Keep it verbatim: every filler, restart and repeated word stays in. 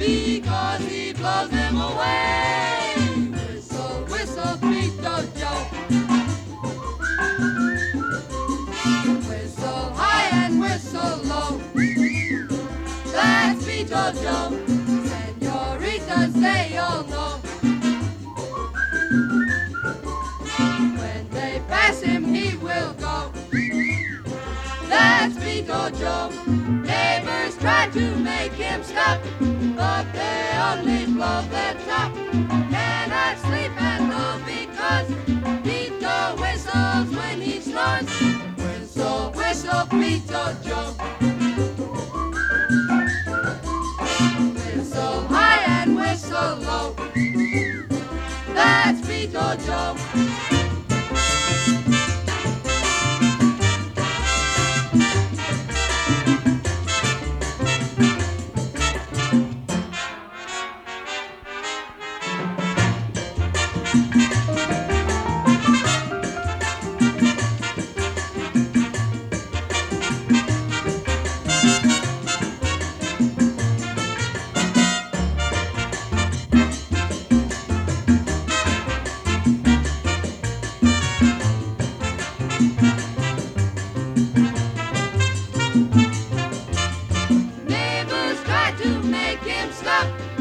because he blows them away. Whistle, whistle, Beetle Joe. Whistle high and whistle low. That's Beetle Joe. Senoritas, they all know. When they pass him, he will go. That's Beetle Joe. Neighbors try to make him stop, but they only blow their top. Cannot sleep at all because Beetle whistles when he snores. Whistle, whistle, Beetle Joe. Whistle high and whistle low. That's Beetle Joe. Neighbors try to make him stop,